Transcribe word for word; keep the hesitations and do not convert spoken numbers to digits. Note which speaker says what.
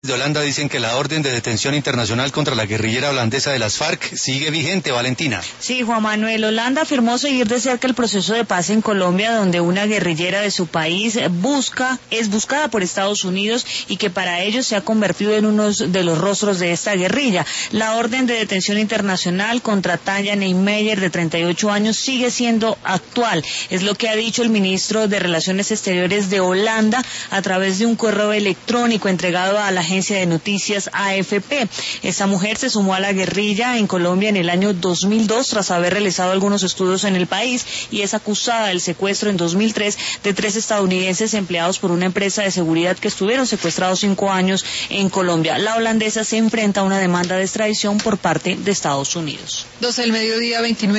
Speaker 1: De Holanda dicen que la orden de detención internacional contra la guerrillera holandesa de las FARC sigue vigente, Valentina.
Speaker 2: Sí, Juan Manuel, Holanda afirmó seguir de cerca el proceso de paz en Colombia, donde una guerrillera de su país busca, es buscada por Estados Unidos y que para ellos se ha convertido en uno de los rostros de esta guerrilla. La orden de detención internacional contra Tanja Nijmeijer, de treinta y ocho años, sigue siendo actual. Es lo que ha dicho el ministro de Relaciones Exteriores de Holanda a través de un correo electrónico entregado a la agencia de noticias A F P. Esta mujer se sumó a la guerrilla en Colombia en el año dos mil dos tras haber realizado algunos estudios en el país y es acusada del secuestro en dos mil tres de tres estadounidenses empleados por una empresa de seguridad que estuvieron secuestrados cinco años en Colombia. La holandesa se enfrenta a una demanda de extradición por parte de Estados Unidos.
Speaker 3: doce del mediodía, veintinueve